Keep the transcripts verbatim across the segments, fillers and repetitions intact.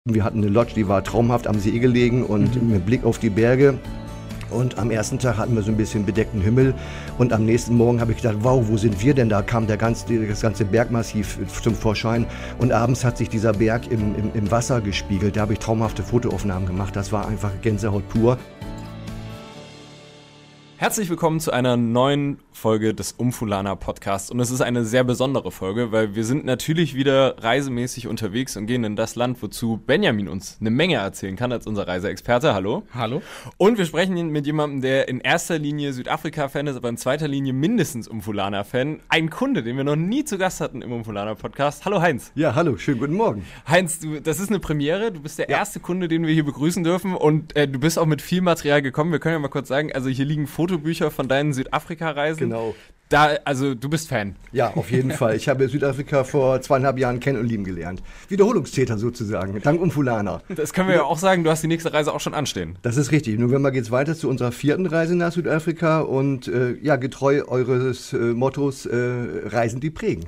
Wir hatten eine Lodge, die war traumhaft am See gelegen und mhm. mit Blick auf die Berge. Und am ersten Tag hatten wir so ein bisschen bedeckten Himmel. Und am nächsten Morgen habe ich gedacht, wow, wo sind wir denn? Da kam der ganze, das ganze Bergmassiv zum Vorschein. Und abends hat sich dieser Berg im, im, im Wasser gespiegelt. Da habe ich traumhafte Fotoaufnahmen gemacht. Das war einfach Gänsehaut pur. Herzlich willkommen zu einer neuen Folge des Umfulana Podcasts. Und es ist eine sehr besondere Folge, weil wir sind natürlich wieder reisemäßig unterwegs und gehen in das Land, wozu Benjamin uns eine Menge erzählen kann als unser Reiseexperte. Hallo. Hallo. Und wir sprechen mit jemandem, der in erster Linie Südafrika-Fan ist, aber in zweiter Linie mindestens Umfulana-Fan. Ein Kunde, den wir noch nie zu Gast hatten im Umfulana Podcast. Hallo Heinz. Ja, hallo, schönen guten Morgen. Heinz, du, das ist eine Premiere. Du bist der ja. erste Kunde, den wir hier begrüßen dürfen. Und äh, du bist auch mit viel Material gekommen. Wir können ja mal kurz sagen, also hier liegen Fotos Bücher von deinen Südafrika-Reisen. Genau. Da, also du bist Fan. Ja, auf jeden Fall. Ich habe Südafrika vor zweieinhalb Jahren kennen und lieben gelernt. Wiederholungstäter sozusagen, dank Umfulana. Das können wir ja auch sagen, du hast die nächste Reise auch schon anstehen. Das ist richtig. Im November geht es weiter zu unserer vierten Reise nach Südafrika und äh, ja, getreu eures äh, Mottos, äh, Reisen, die prägen.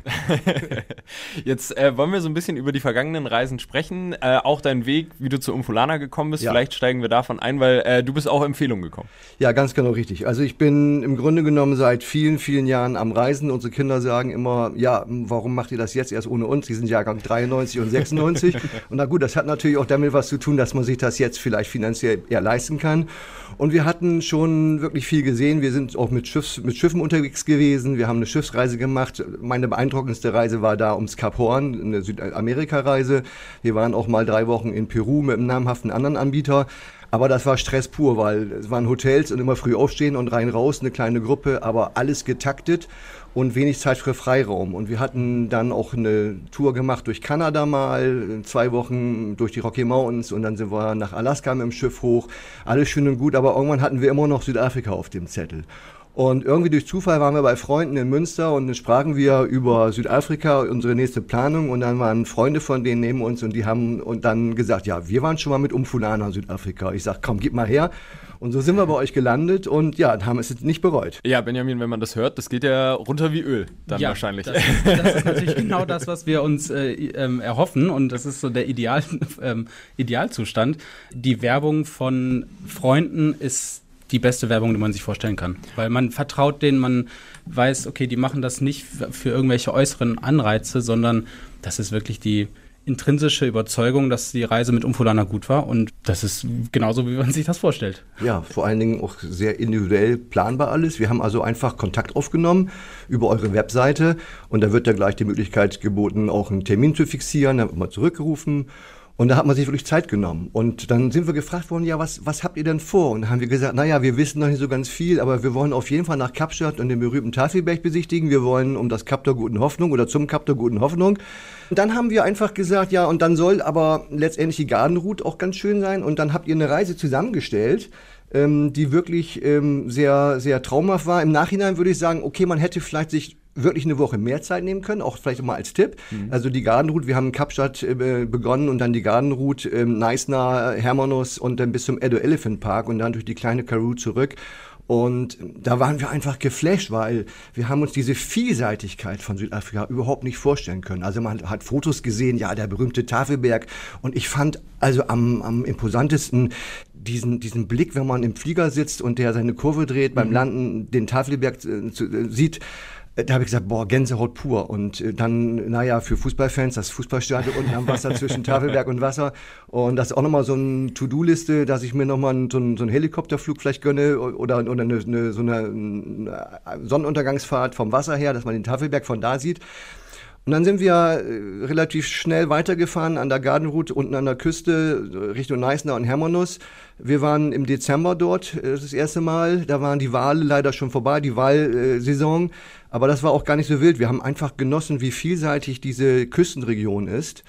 Jetzt äh, wollen wir so ein bisschen über die vergangenen Reisen sprechen, äh, auch deinen Weg, wie du zu Umfulana gekommen bist. Ja. Vielleicht steigen wir davon ein, weil äh, du bist auch Empfehlungen gekommen. Ja, ganz genau richtig. Also ich bin im Grunde genommen seit vielen, vielen Jahren Jahren am Reisen. Unsere Kinder sagen immer, ja, warum macht ihr das jetzt erst ohne uns? Die sind Jahrgang dreiundneunzig und sechsundneunzig. Und na gut, das hat natürlich auch damit was zu tun, dass man sich das jetzt vielleicht finanziell eher leisten kann. Und wir hatten schon wirklich viel gesehen. Wir sind auch mit, Schiffs, mit Schiffen unterwegs gewesen. Wir haben eine Schiffsreise gemacht. Meine beeindruckendste Reise war da ums Kap Horn, eine Südamerika-Reise. Wir waren auch mal drei Wochen in Peru mit einem namhaften anderen Anbieter. Aber das war Stress pur, weil es waren Hotels und immer früh aufstehen und rein raus, eine kleine Gruppe, aber alles getaktet und wenig Zeit für Freiraum. Und wir hatten dann auch eine Tour gemacht durch Kanada mal, zwei Wochen durch die Rocky Mountains und dann sind wir nach Alaska mit dem Schiff hoch. Alles schön und gut, aber irgendwann hatten wir immer noch Südafrika auf dem Zettel. Und irgendwie durch Zufall waren wir bei Freunden in Münster und dann sprachen wir über Südafrika, unsere nächste Planung. Und dann waren Freunde von denen neben uns und die haben und dann gesagt, ja, wir waren schon mal mit Umfulana in Südafrika. Ich sag, komm, gib mal her. Und so sind wir bei euch gelandet und ja, haben es nicht bereut. Ja, Benjamin, wenn man das hört, das geht ja runter wie Öl dann ja, wahrscheinlich. Das, das ist natürlich genau das, was wir uns äh, ähm, erhoffen und das ist so der Ideal, ähm, Idealzustand. Die Werbung von Freunden ist die beste Werbung, die man sich vorstellen kann. Weil man vertraut denen, man weiß, okay, die machen das nicht für irgendwelche äußeren Anreize, sondern das ist wirklich die intrinsische Überzeugung, dass die Reise mit Umfulana gut war und das ist genauso, wie man sich das vorstellt. Ja, vor allen Dingen auch sehr individuell planbar alles. Wir haben also einfach Kontakt aufgenommen über eure Webseite und da wird ja gleich die Möglichkeit geboten, auch einen Termin zu fixieren, dann wird man zurückgerufen. Und da hat man sich wirklich Zeit genommen. Und dann sind wir gefragt worden, ja, was, was habt ihr denn vor? Und dann haben wir gesagt, naja, wir wissen noch nicht so ganz viel, aber wir wollen auf jeden Fall nach Kapstadt und den berühmten Tafelberg besichtigen. Wir wollen um das Kap der Guten Hoffnung oder zum Kap der Guten Hoffnung. Und dann haben wir einfach gesagt, ja, und dann soll aber letztendlich die Gardenroute auch ganz schön sein. Und dann habt ihr eine Reise zusammengestellt, ähm, die wirklich ähm, sehr, sehr traumhaft war. Im Nachhinein würde ich sagen, okay, man hätte vielleicht sich wirklich eine Woche mehr Zeit nehmen können, auch vielleicht mal als Tipp. Mhm. Also die Gardenroute, wir haben in Kapstadt äh, begonnen und dann die Gardenroute, äh, Neisner, Hermanus und dann bis zum Edo Elephant Park und dann durch die kleine Karoo zurück. Und da waren wir einfach geflasht, weil wir haben uns diese Vielseitigkeit von Südafrika überhaupt nicht vorstellen können. Also man hat Fotos gesehen, ja, der berühmte Tafelberg. Und ich fand also am, am imposantesten diesen, diesen Blick, wenn man im Flieger sitzt und der seine Kurve dreht, mhm. beim Landen den Tafelberg äh, zu, äh, sieht. Da habe ich gesagt, boah, Gänsehaut pur. Und dann, naja, für Fußballfans, das Fußballstadion unten am Wasser zwischen Tafelberg und Wasser. Und das ist auch nochmal so eine To-Do-Liste, dass ich mir nochmal so einen, so einen Helikopterflug vielleicht gönne oder, oder eine, eine, so eine Sonnenuntergangsfahrt vom Wasser her, dass man den Tafelberg von da sieht. Und dann sind wir äh, relativ schnell weitergefahren an der Gardenroute unten an der Küste Richtung Neisner und Hermanus. Wir waren im Dezember dort, äh, das erste Mal. Da waren die Wale leider schon vorbei, die Walsaison. Aber das war auch gar nicht so wild. Wir haben einfach genossen, wie vielseitig diese Küstenregion ist.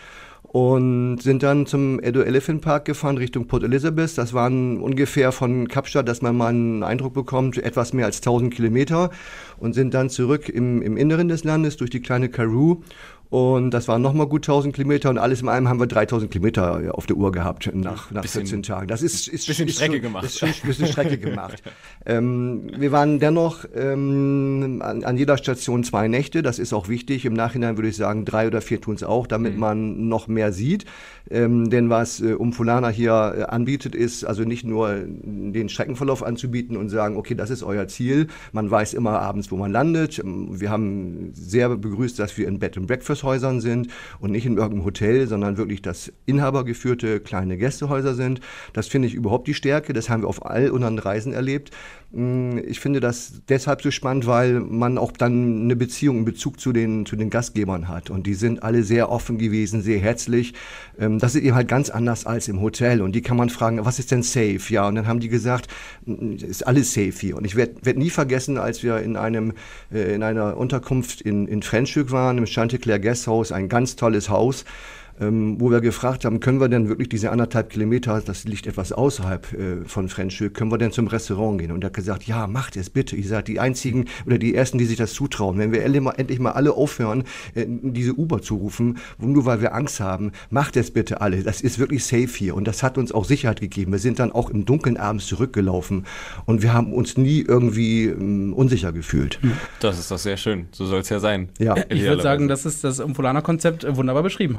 Und sind dann zum Edo Elephant Park gefahren Richtung Port Elizabeth. Das waren ungefähr von Kapstadt, dass man mal einen Eindruck bekommt, etwas mehr als tausend Kilometer. Und sind dann zurück im, im Inneren des Landes durch die kleine Karoo Und das waren nochmal gut tausend Kilometer und alles in allem haben wir dreitausend Kilometer auf der Uhr gehabt nach, nach bisschen, vierzehn Tagen. Das ist, ist, bisschen ist Strecke schon, gemacht. Ist schon ein bisschen Strecke gemacht. ähm, wir waren dennoch ähm, an, an jeder Station zwei Nächte. Das ist auch wichtig. Im Nachhinein würde ich sagen, drei oder vier tun es auch, damit mhm. man noch mehr sieht. Ähm, denn was äh, Umfulana hier äh, anbietet, ist also nicht nur den Streckenverlauf anzubieten und sagen, okay, das ist euer Ziel. Man weiß immer abends, wo man landet. Wir haben sehr begrüßt, dass wir in Bed-and-Breakfast-Häusern sind und nicht in irgendeinem Hotel, sondern wirklich das inhabergeführte kleine Gästehäuser sind. Das finde ich überhaupt die Stärke. Das haben wir auf all unseren Reisen erlebt. Ich finde das deshalb so spannend, weil man auch dann eine Beziehung, einen Bezug zu den, zu den Gastgebern hat. Und die sind alle sehr offen gewesen, sehr herzlich. Das ist eben halt ganz anders als im Hotel. Und die kann man fragen, was ist denn safe? Ja, und dann haben die gesagt, ist alles safe hier. Und ich werde werd nie vergessen, als wir in einem, äh, in einer Unterkunft in, in Franschhoek waren, im Chanticleer Guesthouse, ein ganz tolles Haus, Ähm, wo wir gefragt haben, können wir denn wirklich diese anderthalb Kilometer, das liegt etwas außerhalb äh, von Franschhoek, können wir denn zum Restaurant gehen? Und er hat gesagt, ja, macht es bitte. Ich sage, die einzigen oder die ersten, die sich das zutrauen, wenn wir endlich mal, endlich mal alle aufhören, äh, diese Uber zu rufen, nur weil wir Angst haben, macht es bitte alle. Das ist wirklich safe hier und das hat uns auch Sicherheit gegeben. Wir sind dann auch im Dunkeln abends zurückgelaufen und wir haben uns nie irgendwie ähm, unsicher gefühlt. Das ist doch sehr schön. So soll es ja sein. Ja. Ich würde sagen, das ist das Umfulana-Konzept wunderbar beschrieben.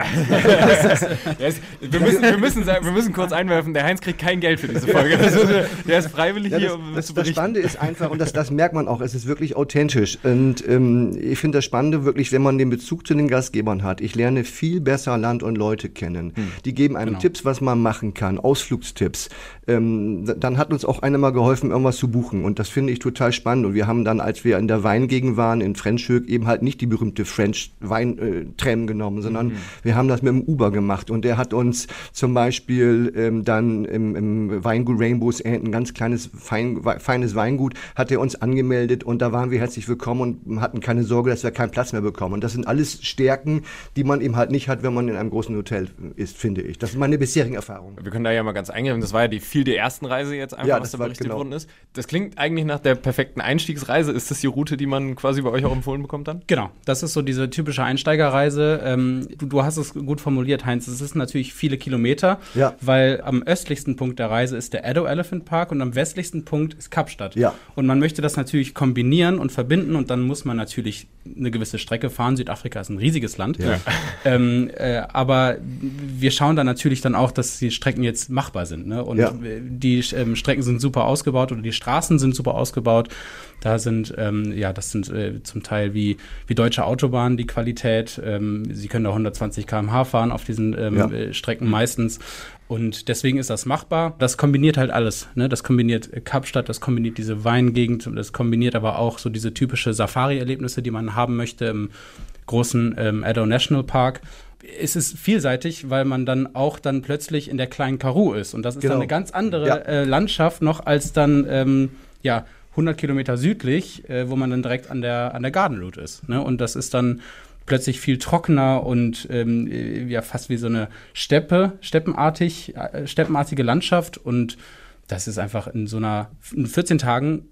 ist, wir, müssen, wir, müssen sagen, wir müssen kurz einwerfen, der Heinz kriegt kein Geld für diese Folge. Das ist, der ist freiwillig ja, das, hier, um das, zu das Spannende ist einfach, und das, das merkt man auch, es ist wirklich authentisch. Und ähm, ich finde das Spannende wirklich, wenn man den Bezug zu den Gastgebern hat. Ich lerne viel besser Land und Leute kennen. Hm. Die geben einem genau. Tipps, was man machen kann, Ausflugstipps. Ähm, dann hat uns auch einer mal geholfen, irgendwas zu buchen. Und das finde ich total spannend. Und wir haben dann, als wir in der Weingegend waren, in Franschhoek, eben halt nicht die berühmte French-Wein-Tram genommen, sondern mhm. wir haben das mit dem Uber gemacht und der hat uns zum Beispiel ähm, dann im, im Weingut Rainbows End, ein ganz kleines, fein, feines Weingut, hat er uns angemeldet und da waren wir herzlich willkommen und hatten keine Sorge, dass wir keinen Platz mehr bekommen. Und das sind alles Stärken, die man eben halt nicht hat, wenn man in einem großen Hotel ist, finde ich. Das ist meine bisherigen Erfahrungen. Wir können da ja mal ganz eingehen, das war ja die viel der ersten Reise jetzt einfach, ja, was da berichtet genau. worden ist. Das klingt eigentlich nach der perfekten Einstiegsreise. Ist das die Route, die man quasi bei euch auch empfohlen bekommt dann? Genau, das ist so diese typische Einsteigerreise. Ähm, du, du hast es gut formuliert, Heinz. Es ist natürlich viele Kilometer, ja. weil am östlichsten Punkt der Reise ist der Addo Elephant Park und am westlichsten Punkt ist Kapstadt. Ja. Und man möchte das natürlich kombinieren und verbinden und dann muss man natürlich eine gewisse Strecke fahren. Südafrika ist ein riesiges Land. Ja. Ähm, äh, aber wir schauen dann natürlich dann auch, dass die Strecken jetzt machbar sind. Ne? Und ja. die ähm, Strecken sind super ausgebaut oder die Straßen sind super ausgebaut. Da sind, ähm, ja, das sind äh, zum Teil wie, wie deutsche Autobahnen die Qualität. Ähm, sie können da hundertzwanzig Kilometer pro Stunde fahren auf diesen ähm, ja. äh, Strecken meistens. Und deswegen ist das machbar. Das kombiniert halt alles. Ne? Das kombiniert Kapstadt, das kombiniert diese Weingegend, das kombiniert aber auch so diese typische Safari-Erlebnisse, die man haben möchte im großen ähm, Addo National Park. Es ist vielseitig, weil man dann auch dann plötzlich in der kleinen Karoo ist. Und das ist genau. dann eine ganz andere ja. äh, Landschaft noch als dann, ähm, ja, hundert Kilometer südlich, äh, wo man dann direkt an der, an der Garden Route ist. Ne? Und das ist dann plötzlich viel trockener und ähm, ja fast wie so eine Steppe, steppenartig, äh, steppenartige Landschaft. Und das ist einfach in so einer, in vierzehn Tagen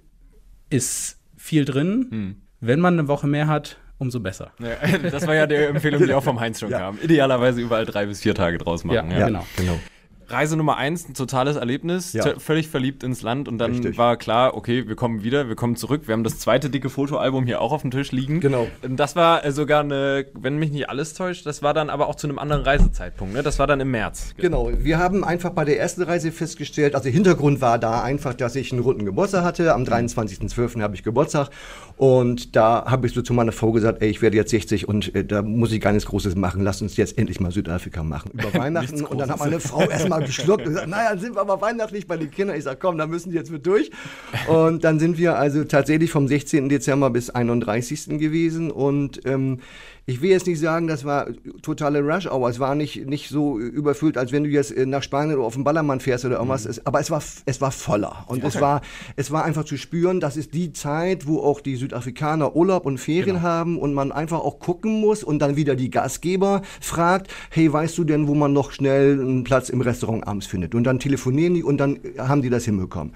ist viel drin. Hm. Wenn man eine Woche mehr hat, umso besser. Ja, das war ja die Empfehlung, die auch vom Heinz schon ja. kam. Idealerweise überall drei bis vier Tage draus machen. Ja, ja. genau. genau. Reise Nummer eins, ein totales Erlebnis, ja. t- völlig verliebt ins Land und dann Richtig. war klar, okay, wir kommen wieder, wir kommen zurück. Wir haben das zweite dicke Fotoalbum hier auch auf dem Tisch liegen. Genau. Das war sogar eine, wenn mich nicht alles täuscht, das war dann aber auch zu einem anderen Reisezeitpunkt, ne? Das war dann im März. Genau, wir haben einfach bei der ersten Reise festgestellt, also Hintergrund war da einfach, dass ich einen runden Geburtstag hatte. Am dreiundzwanzigsten zwölften habe ich Geburtstag und da habe ich so zu meiner Frau gesagt, ey, ich werde jetzt sechzig und äh, da muss ich gar nichts Großes machen. Lass uns jetzt endlich mal Südafrika machen. Über Weihnachten. Und dann hat meine Frau erstmal geschluckt und gesagt, naja, dann sind wir aber weihnachtlich bei den Kindern. Ich sage, komm, da müssen die jetzt mit durch. Und dann sind wir also tatsächlich vom sechzehnten Dezember bis einunddreißigsten gewesen und ähm, ich will jetzt nicht sagen, das war totale Rush-Hour. Es war nicht, nicht so überfüllt, als wenn du jetzt nach Spanien oder auf den Ballermann fährst oder irgendwas. Mhm. Aber es war, es war voller. Und okay. es war, es war einfach zu spüren, das ist die Zeit, wo auch die Südafrikaner Urlaub und Ferien genau. haben und man einfach auch gucken muss und dann wieder die Gastgeber fragt, hey, weißt du denn, wo man noch schnell einen Platz im Restaurant abends findet? Und dann telefonieren die und dann haben die das hinbekommen.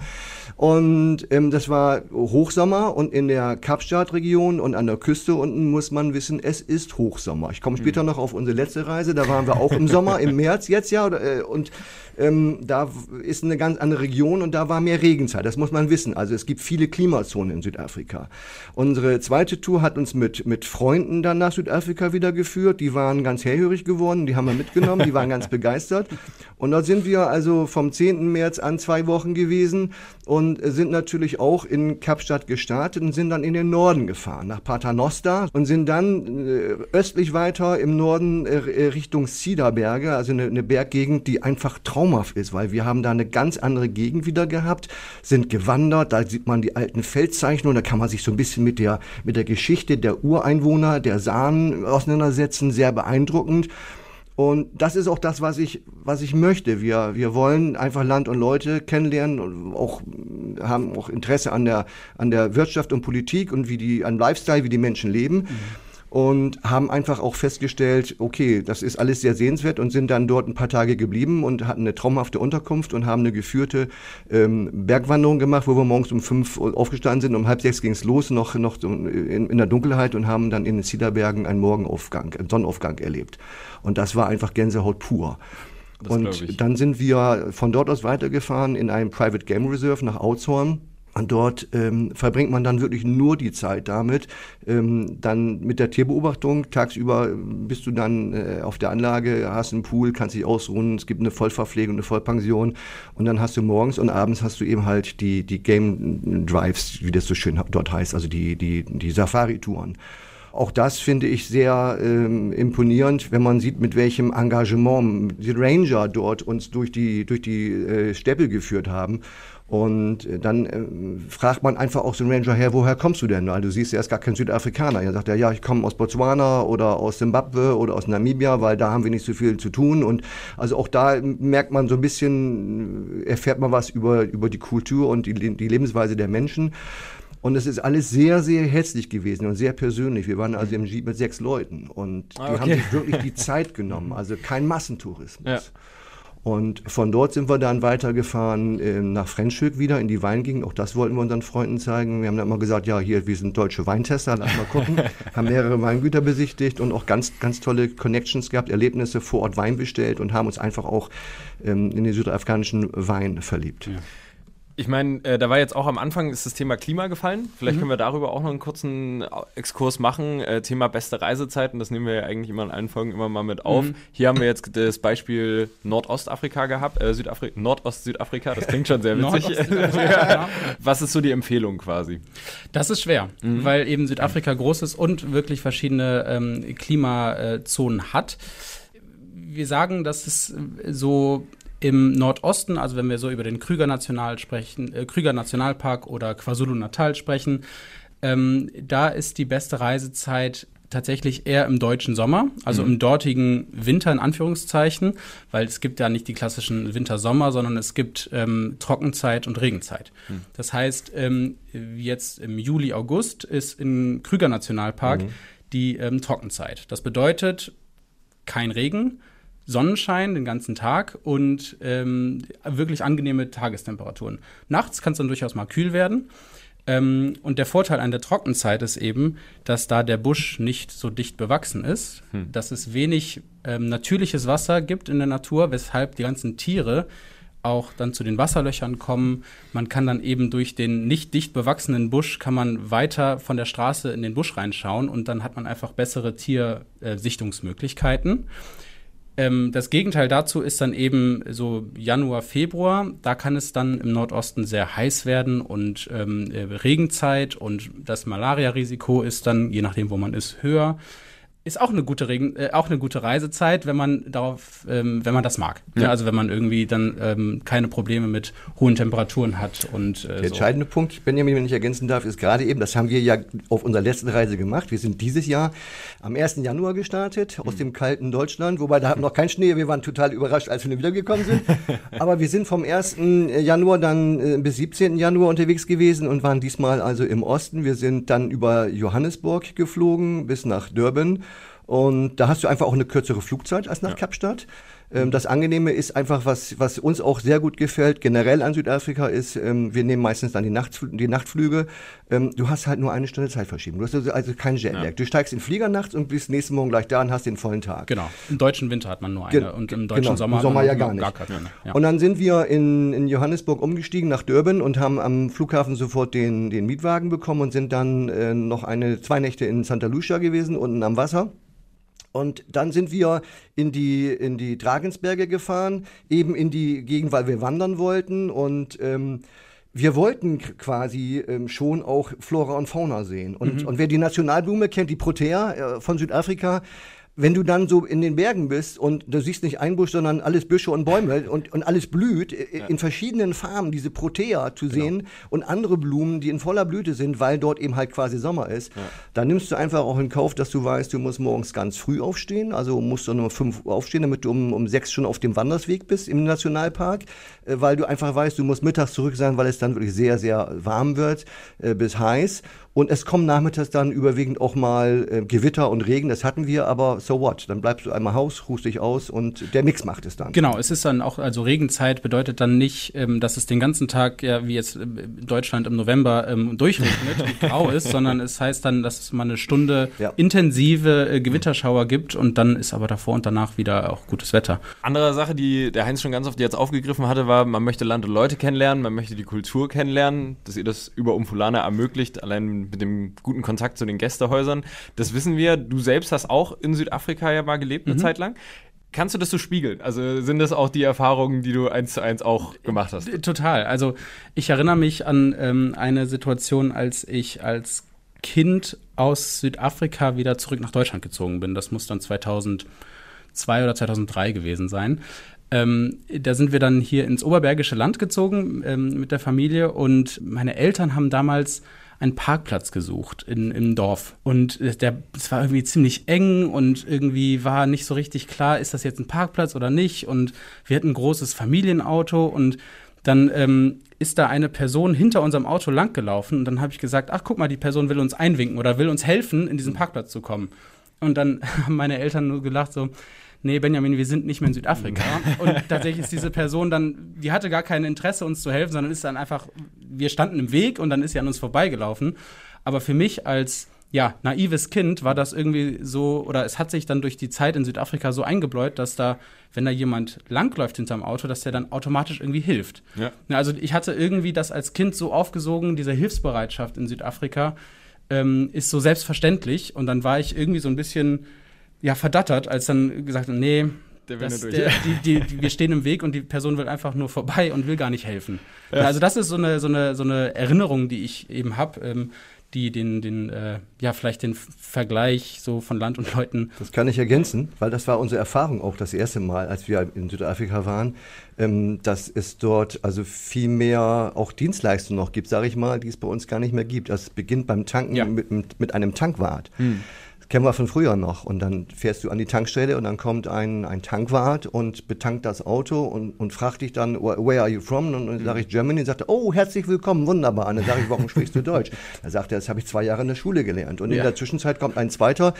Und ähm, das war Hochsommer und in der Kapstadt-Region und an der Küste unten muss man wissen, es ist ist Hochsommer. Ich komme später noch auf unsere letzte Reise, da waren wir auch im Sommer, im März jetzt ja, äh, und ähm, da ist eine ganz andere Region und da war mehr Regenzeit, das muss man wissen. Also es gibt viele Klimazonen in Südafrika. Unsere zweite Tour hat uns mit, mit Freunden dann nach Südafrika wieder geführt, die waren ganz hellhörig geworden, die haben wir mitgenommen, die waren ganz begeistert. Und dort sind wir also vom zehnten März an zwei Wochen gewesen und sind natürlich auch in Kapstadt gestartet und sind dann in den Norden gefahren, nach Paternoster und sind dann äh, östlich weiter im Norden äh, Richtung Ciderberge, also eine, eine Berggegend, die einfach traumhaft ist, weil wir haben da eine ganz andere Gegend wieder gehabt, sind gewandert, da sieht man die alten Feldzeichnungen, da kann man sich so ein bisschen mit der, mit der Geschichte der Ureinwohner, der San auseinandersetzen, sehr beeindruckend. Und das ist auch das, was ich, was ich möchte. Wir, wir wollen einfach Land und Leute kennenlernen und auch, haben auch Interesse an der, an der Wirtschaft und Politik und wie die, an Lifestyle, wie die Menschen leben. Mhm. Und haben einfach auch festgestellt, okay, das ist alles sehr sehenswert und sind dann dort ein paar Tage geblieben und hatten eine traumhafte Unterkunft und haben eine geführte ähm, Bergwanderung gemacht, wo wir morgens um fünf aufgestanden sind, um halb sechs ging es los, noch, noch in, in der Dunkelheit und haben dann in den Ciderbergen einen Morgenaufgang, einen Sonnenaufgang erlebt. Und das war einfach Gänsehaut pur. Das und dann sind wir von dort aus weitergefahren in ein Private Game Reserve nach Oudtshoorn. Und dort ähm, verbringt man dann wirklich nur die Zeit damit, ähm, dann mit der Tierbeobachtung. Tagsüber bist du dann äh, auf der Anlage, hast einen Pool, kannst dich ausruhen, es gibt eine Vollverpflegung, eine Vollpension. Und dann hast du morgens und abends hast du eben halt die, die Game Drives, wie das so schön dort heißt, also die, die, die Safari-Touren. Auch das finde ich sehr ähm, imponierend, wenn man sieht, mit welchem Engagement die Ranger dort uns durch die, durch die äh, Steppe geführt haben. Und dann äh, fragt man einfach auch den Ranger her, woher kommst du denn? Weil du siehst, er ist gar kein Südafrikaner. Er sagt, ja, ich komme aus Botswana oder aus Simbabwe oder aus Namibia, weil da haben wir nicht so viel zu tun. Und also auch da merkt man so ein bisschen, erfährt man was über, über die Kultur und die, die Lebensweise der Menschen. Und es ist alles sehr, sehr herzlich gewesen und sehr persönlich. Wir waren also im Jeep mit sechs Leuten und die okay. haben sich wirklich die Zeit genommen. Also kein Massentourismus. Ja. Und von dort sind wir dann weitergefahren äh, nach Franschhoek wieder in die Weingegend. Auch das wollten wir unseren Freunden zeigen. Wir haben dann immer gesagt, ja, hier, wir sind deutsche Weintester, lass mal gucken. Haben mehrere Weingüter besichtigt und auch ganz, ganz tolle Connections gehabt, Erlebnisse vor Ort Wein bestellt und haben uns einfach auch ähm, in den südafrikanischen Wein verliebt. Ja. Ich meine, äh, da war jetzt auch am Anfang ist das Thema Klima gefallen. Vielleicht mhm. können wir darüber auch noch einen kurzen Exkurs machen. Äh, Thema beste Reisezeiten, das nehmen wir ja eigentlich immer in allen Folgen immer mal mit auf. Mhm. Hier haben wir jetzt das Beispiel Nordostafrika gehabt, äh, Südafri- Nordost-Südafrika, das klingt schon sehr witzig. ja. Was ist so die Empfehlung quasi? Das ist schwer, mhm. weil eben Südafrika groß ist und wirklich verschiedene ähm, Klimazonen hat. Wir sagen, dass es so im Nordosten, also wenn wir so über den Kruger National sprechen, äh, Kruger Nationalpark oder KwaZulu-Natal sprechen, ähm, da ist die beste Reisezeit tatsächlich eher im deutschen Sommer, also mhm. im dortigen Winter in Anführungszeichen, weil es gibt ja nicht die klassischen Winter-Sommer, sondern es gibt ähm, Trockenzeit und Regenzeit. Mhm. Das heißt, ähm, jetzt im Juli, August ist im Kruger Nationalpark mhm. die ähm, Trockenzeit. Das bedeutet kein Regen, Sonnenschein den ganzen Tag und ähm, wirklich angenehme Tagestemperaturen. Nachts kann es dann durchaus mal kühl werden. Ähm, und der Vorteil an der Trockenzeit ist eben, dass da der Busch nicht so dicht bewachsen ist, hm. dass es wenig ähm, natürliches Wasser gibt in der Natur, weshalb die ganzen Tiere auch dann zu den Wasserlöchern kommen. Man kann dann eben durch den nicht dicht bewachsenen Busch, kann man weiter von der Straße in den Busch reinschauen und dann hat man einfach bessere Tiersichtungsmöglichkeiten. Das Gegenteil dazu ist dann eben so Januar, Februar. Da kann es dann im Nordosten sehr heiß werden und ähm, Regenzeit und das Malaria-Risiko ist dann, je nachdem wo man ist, höher. Ist auch eine gute Regen, äh, auch eine gute Reisezeit, wenn man darauf, ähm, wenn man das mag. Ja. Ja, also wenn man irgendwie dann ähm, keine Probleme mit hohen Temperaturen hat und äh, Der entscheidende so. Punkt, Benjamin, wenn ich ergänzen darf, ist gerade eben, das haben wir ja auf unserer letzten Reise gemacht. Wir sind dieses Jahr am ersten Januar gestartet, aus mhm. dem kalten Deutschland, wobei da hatten noch kein Schnee, wir waren total überrascht, als wir wiedergekommen sind. Aber wir sind vom ersten Januar dann äh, bis siebzehnten Januar unterwegs gewesen und waren diesmal also im Osten. Wir sind dann über Johannesburg geflogen bis nach Durban. Und da hast du einfach auch eine kürzere Flugzeit als nach ja. Kapstadt. Ähm, das Angenehme ist einfach, was, was uns auch sehr gut gefällt, generell an Südafrika ist, ähm, wir nehmen meistens dann die, Nachtfl- die Nachtflüge. Ähm, du hast halt nur eine Stunde Zeitverschiebung. Du hast also, also keinen Jetlag. Ja. Du steigst in den Flieger nachts und bist nächsten Morgen gleich da und hast den vollen Tag. Genau. Im deutschen Winter hat man nur eine Ge- und im deutschen genau. Sommer, Im Sommer hat man ja gar nicht. Gar keine. Ja. Und dann sind wir in, in Johannesburg umgestiegen nach Durban und haben am Flughafen sofort den, den Mietwagen bekommen und sind dann äh, noch eine, zwei Nächte in Santa Lucia gewesen, unten am Wasser. Und dann sind wir in die, in die Drakensberge gefahren, eben in die Gegend, weil wir wandern wollten. Und ähm, wir wollten k- quasi ähm, schon auch Flora und Fauna sehen. Und, Mhm. und wer die Nationalblume kennt, die Protea äh, von Südafrika, wenn du dann so in den Bergen bist und du siehst nicht ein Busch, sondern alles Büsche und Bäume und, und alles blüht, ja. in verschiedenen Farben diese Protea zu Genau. sehen und andere Blumen, die in voller Blüte sind, weil dort eben halt quasi Sommer ist, ja. dann nimmst du einfach auch in Kauf, dass du weißt, du musst morgens ganz früh aufstehen, also musst du um fünf Uhr aufstehen, damit du um, um sechs schon auf dem Wandersweg bist im Nationalpark, äh, weil du einfach weißt, du musst mittags zurück sein, weil es dann wirklich sehr, sehr warm wird, äh, bis heiß. Und es kommen nachmittags dann überwiegend auch mal äh, Gewitter und Regen, das hatten wir, aber so what? Dann bleibst du einmal Haus, ruhst dich aus und der Mix macht es dann. Genau, es ist dann auch, also Regenzeit bedeutet dann nicht, ähm, dass es den ganzen Tag, ja, wie jetzt in Deutschland im November ähm, durchregnet und grau ist, sondern es heißt dann, dass es mal eine Stunde ja. intensive äh, Gewitterschauer gibt und dann ist aber davor und danach wieder auch gutes Wetter. Andere Sache, die der Heinz schon ganz oft jetzt aufgegriffen hatte, war, man möchte Land und Leute kennenlernen, man möchte die Kultur kennenlernen, dass ihr das über Umfulana ermöglicht, allein mit dem guten Kontakt zu den Gästehäusern. Das wissen wir. Du selbst hast auch in Südafrika ja mal gelebt, eine mhm. Zeit lang. Kannst du das so spiegeln? Also sind das auch die Erfahrungen, die du eins zu eins auch gemacht hast? Total. Also ich erinnere mich an ähm, eine Situation, als ich als Kind aus Südafrika wieder zurück nach Deutschland gezogen bin. Das muss dann zweitausendzwei oder zweitausenddrei gewesen sein. Ähm, da sind wir dann hier ins Oberbergische Land gezogen ähm, mit der Familie und meine Eltern haben damals einen Parkplatz gesucht in, im Dorf. Und der, es war irgendwie ziemlich eng und irgendwie war nicht so richtig klar, ist das jetzt ein Parkplatz oder nicht. Und wir hatten ein großes Familienauto und dann ähm, ist da eine Person hinter unserem Auto langgelaufen und dann habe ich gesagt, ach guck mal, die Person will uns einwinken oder will uns helfen, in diesen Parkplatz zu kommen. Und dann haben meine Eltern nur gelacht so, nee, Benjamin, wir sind nicht mehr in Südafrika. Und tatsächlich ist diese Person dann, die hatte gar kein Interesse, uns zu helfen, sondern ist dann einfach, wir standen im Weg und dann ist sie an uns vorbeigelaufen. Aber für mich als, ja, naives Kind war das irgendwie so, oder es hat sich dann durch die Zeit in Südafrika so eingebläut, dass da, wenn da jemand langläuft hinterm Auto, dass der dann automatisch irgendwie hilft. Ja. Also ich hatte irgendwie das als Kind so aufgesogen, diese Hilfsbereitschaft in Südafrika ähm, ist so selbstverständlich. Und dann war ich irgendwie so ein bisschen ja, verdattert, als dann gesagt, nee, der das, durch. Der, die, die, die, wir stehen im Weg und die Person will einfach nur vorbei und will gar nicht helfen. Ja. Also das ist so eine, so eine, so eine Erinnerung, die ich eben habe, ähm, die den, den äh, ja, vielleicht den Vergleich so von Land und Leuten. Das kann ich ergänzen, weil das war unsere Erfahrung auch das erste Mal, als wir in Südafrika waren, ähm, dass es dort also viel mehr auch Dienstleistungen noch gibt, sage ich mal, die es bei uns gar nicht mehr gibt. Das beginnt beim Tanken ja. mit, mit einem Tankwart. Hm. Kennen wir von früher noch. Und dann fährst du an die Tankstelle und dann kommt ein, ein Tankwart und betankt das Auto und, und fragt dich dann, where are you from? Und dann sage ich Germany. Und sagt er, oh, herzlich willkommen, wunderbar. Und dann sage ich, warum sprichst du Deutsch? Dann sagt er, das habe ich zwei Jahre in der Schule gelernt. Und ja. in der Zwischenzeit kommt ein zweiter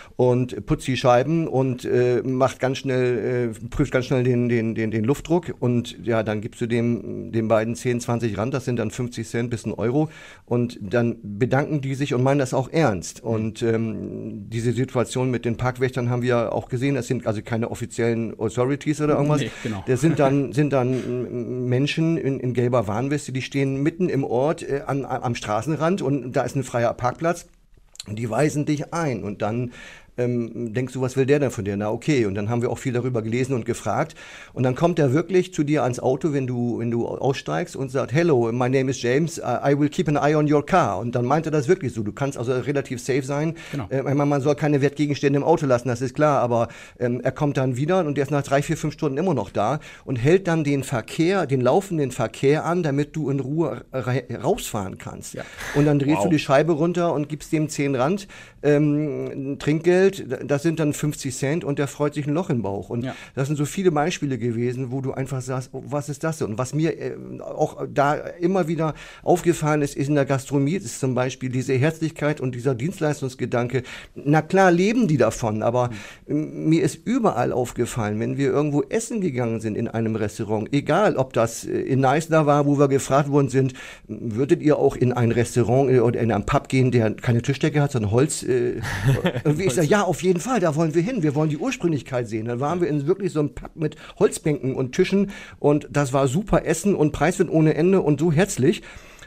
und putzt die Scheiben und äh, macht ganz schnell, äh, prüft ganz schnell den, den, den, den Luftdruck und ja, dann gibst du dem, den beiden zehn, zwanzig Rand, das sind dann fünfzig Cent bis ein Euro und dann bedanken die sich und meinen das auch ernst. Und ähm, diese Situation mit den Parkwächtern haben wir auch gesehen, das sind also keine offiziellen Authorities oder irgendwas. Nee, genau. Das sind dann, sind dann Menschen in, in gelber Warnweste, die stehen mitten im Ort äh, an, am Straßenrand und da ist ein freier Parkplatz. Die weisen dich ein und dann ähm, denkst du, was will der denn von dir? Na okay, und dann haben wir auch viel darüber gelesen und gefragt und dann kommt er wirklich zu dir ans Auto, wenn du wenn du aussteigst und sagt, hello, my name is James, I will keep an eye on your car und dann meint er das wirklich so, du kannst also relativ safe sein, genau. äh, man soll keine Wertgegenstände im Auto lassen, das ist klar, aber ähm, er kommt dann wieder und der ist nach drei, vier, fünf Stunden immer noch da und hält dann den Verkehr, den laufenden Verkehr an, damit du in Ruhe ra- rausfahren kannst ja. und dann drehst wow. du die Scheibe runter und gibst dem zehn Rand ähm, Trinkgeld, das sind dann fünfzig Cent und der freut sich ein Loch im Bauch. Und ja. das sind so viele Beispiele gewesen, wo du einfach sagst, oh, was ist das denn? Und was mir äh, auch da immer wieder aufgefallen ist, ist in der Gastronomie, ist zum Beispiel diese Herzlichkeit und dieser Dienstleistungsgedanke. Na klar leben die davon, aber mhm. mir ist überall aufgefallen, wenn wir irgendwo essen gegangen sind in einem Restaurant, egal ob das in Neisner war, wo wir gefragt worden sind, würdet ihr auch in ein Restaurant oder in einen Pub gehen, der keine Tischdecke hat, sondern Holz? Äh, und ich sage, ja, auf jeden Fall, da wollen wir hin, wir wollen die Ursprünglichkeit sehen. Dann waren wir in wirklich so einem Pub mit Holzbänken und Tischen und das war super Essen und preiswert ohne Ende und so herzlich.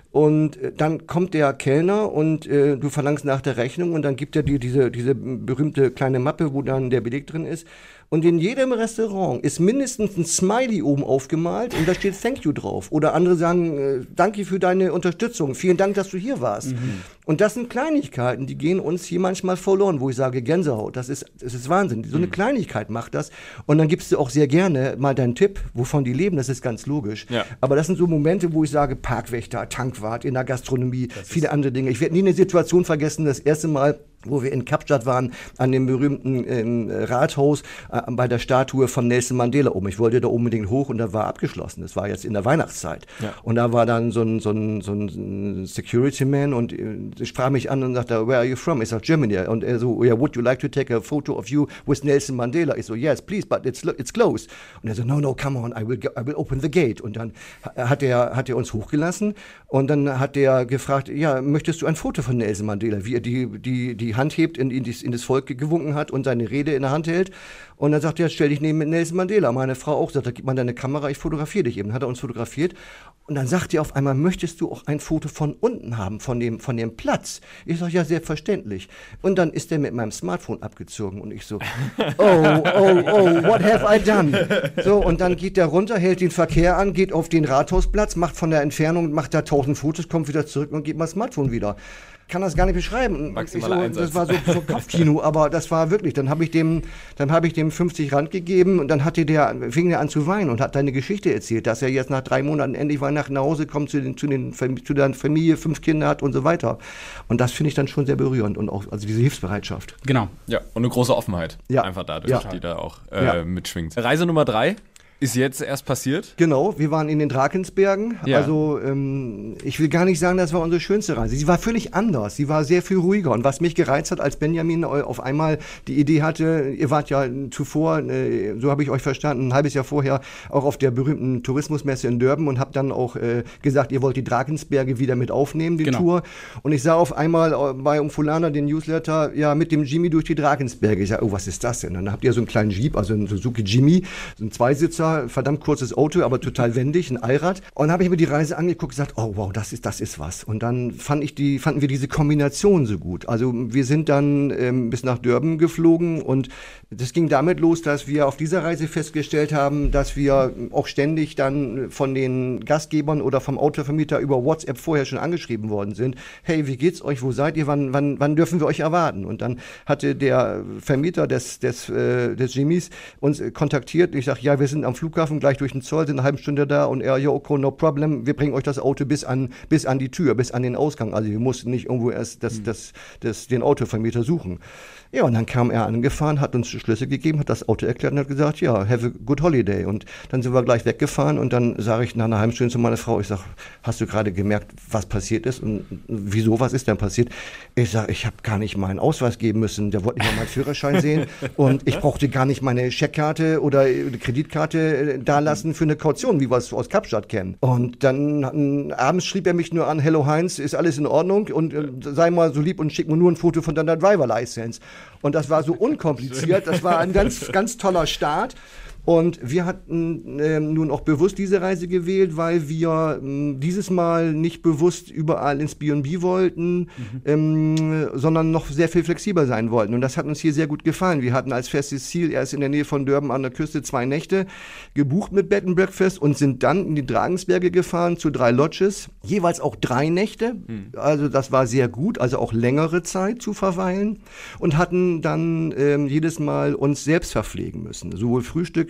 Und dann kommt der Kellner und äh, du verlangst nach der Rechnung und dann gibt er dir diese, diese berühmte kleine Mappe, wo dann der Beleg drin ist. Und in jedem Restaurant ist mindestens ein Smiley oben aufgemalt und da steht Thank you drauf. Oder andere sagen, äh, danke für deine Unterstützung, vielen Dank, dass du hier warst. Mhm. Und das sind Kleinigkeiten, die gehen uns hier manchmal verloren, wo ich sage, Gänsehaut, das ist, das ist Wahnsinn. So eine mhm. Kleinigkeit macht das. Und dann gibst du auch sehr gerne mal deinen Tipp, wovon die leben, das ist ganz logisch. Ja. Aber das sind so Momente, wo ich sage, Parkwächter, Tankwart, in der Gastronomie, das viele andere Dinge. Ich werde nie eine Situation vergessen, das erste Mal, wo wir in Kapstadt waren, an dem berühmten ähm, Rathaus äh, bei der Statue von Nelson Mandela oben. Ich wollte da unbedingt hoch und da war abgeschlossen. Das war jetzt in der Weihnachtszeit. Ja. Und da war dann so ein, so ein, so ein Security-Man und äh, sprach mich an und sagte, where are you from? Ich sag, Germany. Und er so, yeah, would you like to take a photo of you with Nelson Mandela? Ich so, yes, please, but it's, it's closed. Und er so, no, no, come on, I will, I will open the gate. Und dann hat er, hat er uns hochgelassen und dann hat er gefragt, ja, möchtest du ein Foto von Nelson Mandela? Wie er die, die, die Hand hebt, in, in, die, in das Volk gewunken hat und seine Rede in der Hand hält. Und dann sagt er, stell dich neben Nelson Mandela. Meine Frau auch sagt, gib mal deine Kamera, ich fotografiere dich eben. Hat er uns fotografiert. Und dann sagt er auf einmal, möchtest du auch ein Foto von unten haben, von dem, von dem Platz? Ich sage, ja, selbstverständlich. Und dann ist er mit meinem Smartphone abgezogen und ich so, oh, oh, oh, what have I done? So, und dann geht der runter, hält den Verkehr an, geht auf den Rathausplatz, macht von der Entfernung, macht da tausend Fotos, kommt wieder zurück und geht mein Smartphone wieder. Kann das gar nicht beschreiben. Maximaler so, Einsatz. Das war so, so Kopfkino, aber das war wirklich, dann habe ich dem, dann habe ich dem fünfzig Rand gegeben und dann hatte der, fing er an zu weinen und hat deine Geschichte erzählt, dass er jetzt nach drei Monaten endlich Weihnachten nach Hause kommt, zu den, zu den, zu der Familie, fünf Kinder hat und so weiter. Und das finde ich dann schon sehr berührend und auch, also diese Hilfsbereitschaft. Genau. Ja, und eine große Offenheit. Ja. Einfach dadurch, ja. die da auch äh, ja. mitschwingt. Reise Nummer drei. Ist jetzt erst passiert? Genau, wir waren in den Drakensbergen. Ja. Also ähm, ich will gar nicht sagen, das war unsere schönste Reise. Sie war völlig anders, sie war sehr viel ruhiger. Und was mich gereizt hat, als Benjamin auf einmal die Idee hatte, ihr wart ja zuvor, äh, so habe ich euch verstanden, ein halbes Jahr vorher auch auf der berühmten Tourismusmesse in Durban und habt dann auch äh, gesagt, ihr wollt die Drakensberge wieder mit aufnehmen, die genau. Tour. Und ich sah auf einmal bei Umfulana den Newsletter, ja, mit dem Jimmy durch die Drakensberge. Ich sag, oh, was ist das denn? Und dann habt ihr so einen kleinen Jeep, also einen Suzuki Jimmy, so einen Zweisitzer, verdammt kurzes Auto, aber total wendig, ein Allrad. Und dann habe ich mir die Reise angeguckt und gesagt, oh wow, das ist, das ist was. Und dann fand ich die, fanden wir diese Kombination so gut. Also wir sind dann ähm, bis nach Durban geflogen und das ging damit los, dass wir auf dieser Reise festgestellt haben, dass wir auch ständig dann von den Gastgebern oder vom Autovermieter über WhatsApp vorher schon angeschrieben worden sind. Hey, wie geht's euch? Wo seid ihr? Wann, wann, wann dürfen wir euch erwarten? Und dann hatte der Vermieter des, des, äh, des Jimmys uns kontaktiert. Ich sage, ja, wir sind am Flughafen, gleich durch den Zoll, sind eine halbe Stunde da und er, ja, okay, no problem, wir bringen euch das Auto bis an, bis an die Tür, bis an den Ausgang. Also wir mussten nicht irgendwo erst das, das, das, den Autovermieter suchen. Ja, und dann kam er angefahren, hat uns Schlüssel gegeben, hat das Auto erklärt und hat gesagt, ja, have a good holiday. Und dann sind wir gleich weggefahren und dann sage ich nach einer halben Stunde zu meiner Frau, ich sage, hast du gerade gemerkt, was passiert ist und wieso, was ist denn passiert? Ich sage, ich habe gar nicht meinen Ausweis geben müssen, der wollte nicht mal meinen Führerschein sehen und ich brauchte gar nicht meine Scheckkarte oder eine Kreditkarte da lassen für eine Kaution, wie wir es aus Kapstadt kennen. Und dann abends schrieb er mich nur an, hello Heinz, ist alles in Ordnung und äh, sei mal so lieb und schick mir nur ein Foto von deiner Driver License. Und das war so unkompliziert, das war ein ganz, ganz toller Start. Und wir hatten äh, nun auch bewusst diese Reise gewählt, weil wir äh, dieses Mal nicht bewusst überall ins B und B wollten, mhm. ähm, sondern noch sehr viel flexibler sein wollten. Und das hat uns hier sehr gut gefallen. Wir hatten als festes Ziel erst in der Nähe von Durban an der Küste zwei Nächte gebucht mit Bed and Breakfast und sind dann in die Drakensberge gefahren zu drei Lodges, jeweils auch drei Nächte. Mhm. Also das war sehr gut, also auch längere Zeit zu verweilen und hatten dann ähm, jedes Mal uns selbst verpflegen müssen. Sowohl Frühstück,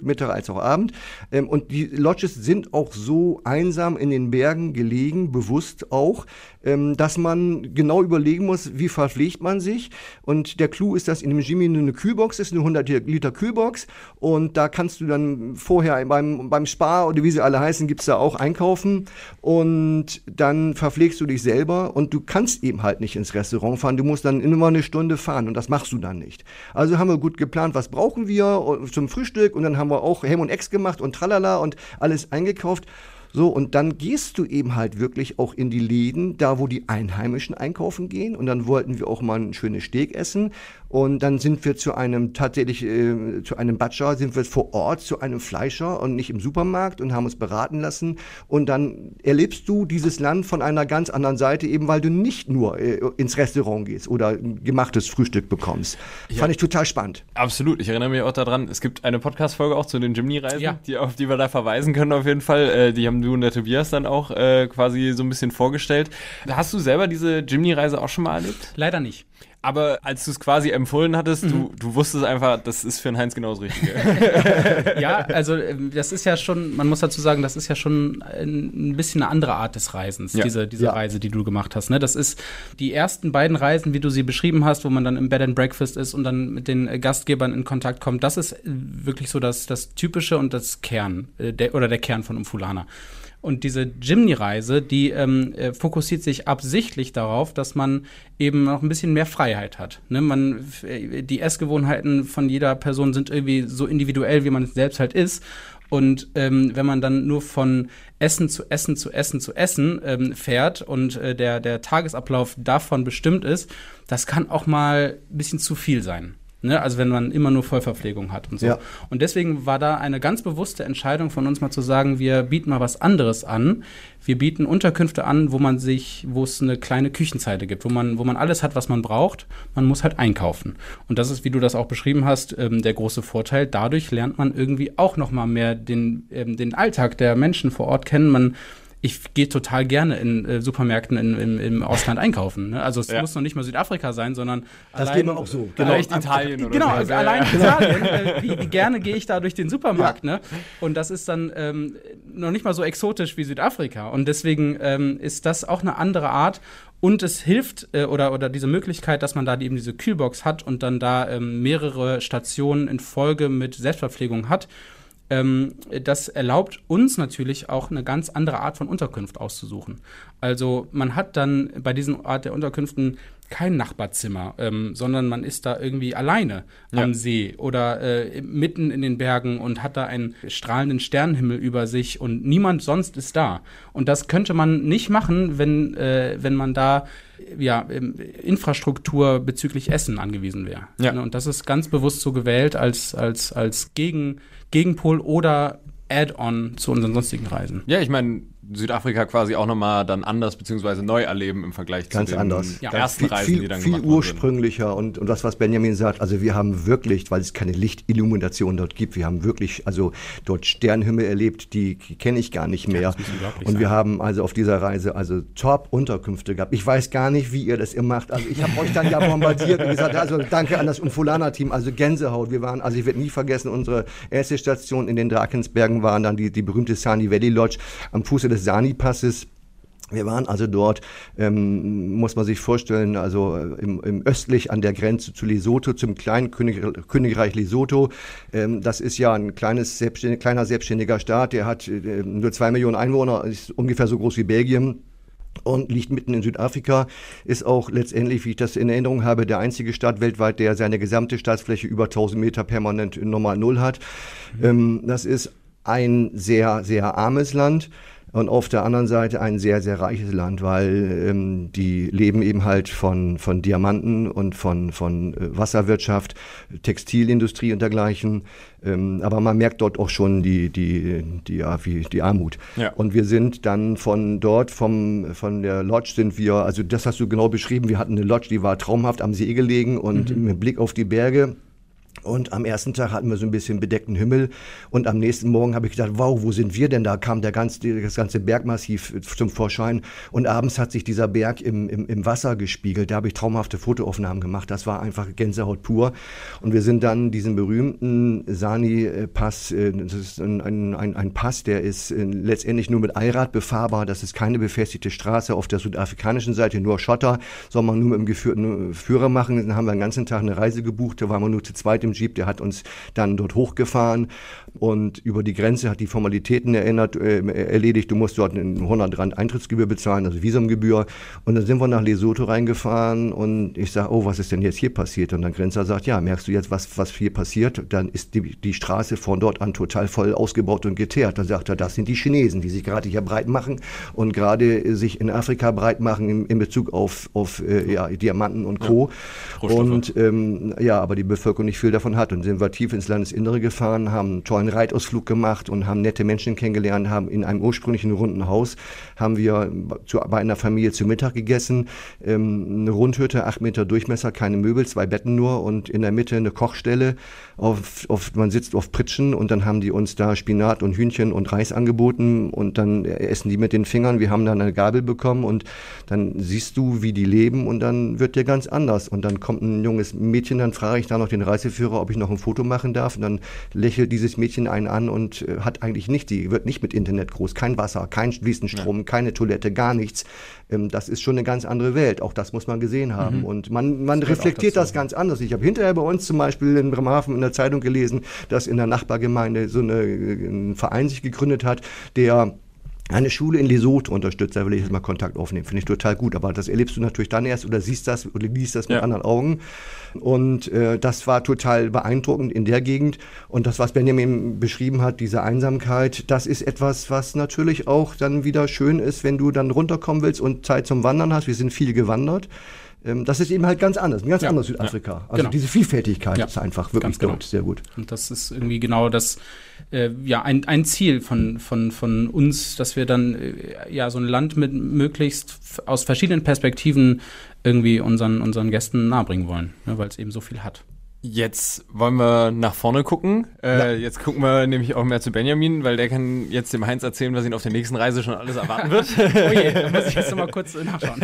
Mittag als auch Abend. Ähm, und die Lodges sind auch so einsam in den Bergen gelegen, bewusst auch, ähm, dass man genau überlegen muss, wie verpflegt man sich. Und der Clou ist, dass in dem Jimmy eine Kühlbox ist, eine hundert Liter Kühlbox. Und da kannst du dann vorher beim, beim Spar oder wie sie alle heißen, gibt's da auch einkaufen. Und dann verpflegst du dich selber und du kannst eben halt nicht ins Restaurant fahren. Du musst dann immer eine Stunde fahren und das machst du dann nicht. Also haben wir gut geplant, was brauchen wir zum Frühstück, und dann haben wir auch Ham und Eggs gemacht und tralala und alles eingekauft. So, und dann gehst du eben halt wirklich auch in die Läden, da wo die Einheimischen einkaufen gehen. Und dann wollten wir auch mal ein schönes Steak essen. Und dann sind wir zu einem, tatsächlich äh, zu einem Butcher, sind wir vor Ort zu einem Fleischer und nicht im Supermarkt und haben uns beraten lassen. Und dann erlebst du dieses Land von einer ganz anderen Seite, eben weil du nicht nur äh, ins Restaurant gehst oder ein gemachtes Frühstück bekommst. Ja. Fand ich total spannend. Absolut. Ich erinnere mich auch daran, es gibt eine Podcast-Folge auch zu den Jimny-Reisen, ja. die, auf die wir da verweisen können auf jeden Fall. Äh, die haben du und der Tobias dann auch äh, quasi so ein bisschen vorgestellt. Hast du selber diese Jimny-Reise auch schon mal erlebt? Leider nicht. Aber als du es quasi empfohlen hattest, mhm. du, du wusstest einfach, das ist für den Heinz genau das Richtige. Ja, also das ist ja schon, man muss dazu sagen, das ist ja schon ein bisschen eine andere Art des Reisens, ja. diese, diese ja. Reise, die du gemacht hast. Ne? Das ist die ersten beiden Reisen, wie du sie beschrieben hast, wo man dann im Bed and Breakfast ist und dann mit den Gastgebern in Kontakt kommt. Das ist wirklich so das, das Typische und das Kern, der, oder der Kern von Umfulana. Und diese Jimny-Reise, die ähm, äh, fokussiert sich absichtlich darauf, dass man eben noch ein bisschen mehr Freiheit hat. Ne? Man, äh, die Essgewohnheiten von jeder Person sind irgendwie so individuell, wie man es selbst halt ist. Und ähm, wenn man dann nur von Essen zu Essen zu Essen zu Essen ähm, fährt und äh, der, der Tagesablauf davon bestimmt ist, das kann auch mal ein bisschen zu viel sein. Ne, also wenn man immer nur Vollverpflegung hat und so. Ja. Und deswegen war da eine ganz bewusste Entscheidung von uns mal zu sagen, wir bieten mal was anderes an. Wir bieten Unterkünfte an, wo man sich, wo es eine kleine Küchenzeile gibt, wo man, wo man alles hat, was man braucht. Man muss halt einkaufen. Und das ist, wie du das auch beschrieben hast, ähm, der große Vorteil. Dadurch lernt man irgendwie auch noch mal mehr den, ähm, den Alltag der Menschen vor Ort kennen. Man Ich gehe total gerne in äh, Supermärkten in, in, im Ausland einkaufen. Ne? Also es ja. muss noch nicht mal Südafrika sein, sondern das allein, geht mir auch so. Genau, vielleicht Italien oder genau, so. allein ja. Italien. Äh, wie, wie gerne gehe ich da durch den Supermarkt. Ja. Ne? Und das ist dann ähm, noch nicht mal so exotisch wie Südafrika. Und deswegen ähm, ist das auch eine andere Art. Und es hilft, äh, oder, oder diese Möglichkeit, dass man da eben diese Kühlbox hat und dann da ähm, mehrere Stationen in Folge mit Selbstverpflegung hat. Ähm, das erlaubt uns natürlich auch eine ganz andere Art von Unterkunft auszusuchen. Also man hat dann bei diesen Art der Unterkünften kein Nachbarzimmer, ähm, sondern man ist da irgendwie alleine ja. am See oder äh, mitten in den Bergen und hat da einen strahlenden Sternenhimmel über sich und niemand sonst ist da. Und das könnte man nicht machen, wenn, äh, wenn man da ja, Infrastruktur bezüglich Essen angewiesen wäre. Ja. Und das ist ganz bewusst so gewählt als, als, als Gegen, Gegenpol oder Add-on zu unseren sonstigen Reisen. Ja, ich meine, Südafrika quasi auch nochmal dann anders beziehungsweise neu erleben im Vergleich Ganz zu den anders. Ja. Ganz ersten viel, Reisen, viel, die dann viel gemacht ursprünglicher und, und das, was Benjamin sagt, also wir haben wirklich, weil es keine Lichtillumination dort gibt, wir haben wirklich also dort Sternenhimmel erlebt, die kenne ich gar nicht mehr. Ja, und sein. Wir haben also auf dieser Reise also Top-Unterkünfte gehabt. Ich weiß gar nicht, wie ihr das immer macht. Also ich habe euch dann ja bombardiert und gesagt, also danke an das Umfulana-Team, also Gänsehaut. Wir waren, also ich werde nie vergessen, unsere erste Station in den Drakensbergen waren dann die, die berühmte Sani Valley Lodge am Fuße des Sani-Passes. Wir waren also dort, ähm, muss man sich vorstellen, also im, im östlich an der Grenze zu Lesotho, zum kleinen König, Königreich Lesotho. Ähm, das ist ja ein kleines, selbstständig, kleiner selbstständiger Staat, der hat äh, nur zwei Millionen Einwohner, ist ungefähr so groß wie Belgien. Und liegt mitten in Südafrika, ist auch letztendlich, wie ich das in Erinnerung habe, der einzige Staat weltweit, der seine gesamte Staatsfläche über tausend Meter permanent normal Null hat. Mhm. Ähm, das ist ein sehr, sehr armes Land. Und auf der anderen Seite ein sehr, sehr reiches Land, weil ähm, die leben eben halt von, von Diamanten und von, von äh, Wasserwirtschaft, Textilindustrie und dergleichen. Ähm, aber man merkt dort auch schon die, die, die, ja, wie, die Armut. Ja. Und wir sind dann von dort, vom, von der Lodge sind wir, also das hast du genau beschrieben, wir hatten eine Lodge, die war traumhaft am See gelegen und mhm. mit Blick auf die Berge. Und am ersten Tag hatten wir so ein bisschen bedeckten Himmel und am nächsten Morgen habe ich gedacht, wow, wo sind wir denn? Da kam der ganze, das ganze Bergmassiv zum Vorschein und abends hat sich dieser Berg im, im, im Wasser gespiegelt. Da habe ich traumhafte Fotoaufnahmen gemacht. Das war einfach Gänsehaut pur. Und wir sind dann diesen berühmten Sani-Pass, das ist ein, ein, ein Pass, der ist letztendlich nur mit Eilrad befahrbar. Das ist keine befestigte Straße auf der südafrikanischen Seite, nur Schotter, soll man nur mit dem geführten Führer machen. Dann haben wir den ganzen Tag eine Reise gebucht, da waren wir nur zu zweit im Jeep, der hat uns dann dort hochgefahren und über die Grenze hat die Formalitäten erinnert, äh, erledigt. Du musst dort eine hundert Rand Eintrittsgebühr bezahlen, also Visumgebühr. Und dann sind wir nach Lesotho reingefahren und ich sage, oh, was ist denn jetzt hier passiert? Und dann Grenzer sagt, ja, merkst du jetzt, was, was hier passiert? Dann ist die, die Straße von dort an total voll ausgebaut und geteert. Dann sagt er, das sind die Chinesen, die sich gerade hier breit machen und gerade sich in Afrika breit machen in, in Bezug auf, auf äh, ja, Diamanten und Co. Ja, und ähm, ja, aber die Bevölkerung nicht viel davon hat. Und sind wir tief ins Landesinnere gefahren, haben einen tollen Reitausflug gemacht und haben nette Menschen kennengelernt, haben in einem ursprünglichen runden Haus, haben wir zu, bei einer Familie zu Mittag gegessen, ähm, eine Rundhütte, acht Meter Durchmesser, keine Möbel, zwei Betten nur und in der Mitte eine Kochstelle, auf, auf, man sitzt auf Pritschen und dann haben die uns da Spinat und Hühnchen und Reis angeboten und dann essen die mit den Fingern, wir haben dann eine Gabel bekommen und dann siehst du, wie die leben und dann wird dir ganz anders und dann kommt ein junges Mädchen, dann frage ich da noch den Reiseführer, ob ich noch ein Foto machen darf und dann lächelt dieses Mädchen einen an und äh, hat eigentlich nicht, die wird nicht mit Internet groß, kein Wasser, kein Fließenstrom, ja. keine Toilette, gar nichts. Ähm, das ist schon eine ganz andere Welt, auch das muss man gesehen haben mhm. und man, man das reflektiert das ganz anders. Ich habe hinterher bei uns zum Beispiel in Bremerhaven in der Zeitung gelesen, dass in der Nachbargemeinde so eine, ein Verein sich gegründet hat, der eine Schule in Lesotho unterstützt, da will ich jetzt mal Kontakt aufnehmen, finde ich total gut, aber das erlebst du natürlich dann erst oder siehst das oder liest das mit ja. anderen Augen und äh, das war total beeindruckend in der Gegend und das, was Benjamin beschrieben hat, diese Einsamkeit, das ist etwas, was natürlich auch dann wieder schön ist, wenn du dann runterkommen willst und Zeit zum Wandern hast, wir sind viel gewandert. Das ist eben halt ganz anders, ein ganz ja, anderes Südafrika. Ja, also genau. diese Vielfältigkeit ja, ist einfach wirklich genau. sehr gut. Und das ist irgendwie genau das, äh, ja, ein, ein Ziel von, von, von uns, dass wir dann äh, ja so ein Land mit möglichst f- aus verschiedenen Perspektiven irgendwie unseren, unseren Gästen nahebringen wollen, ne, weil es eben so viel hat. Jetzt wollen wir nach vorne gucken. Äh, ja. Jetzt gucken wir nämlich auch mehr zu Benjamin, weil der kann jetzt dem Heinz erzählen, was ihn auf der nächsten Reise schon alles erwarten wird. Oh je, da muss ich jetzt noch mal kurz nachschauen.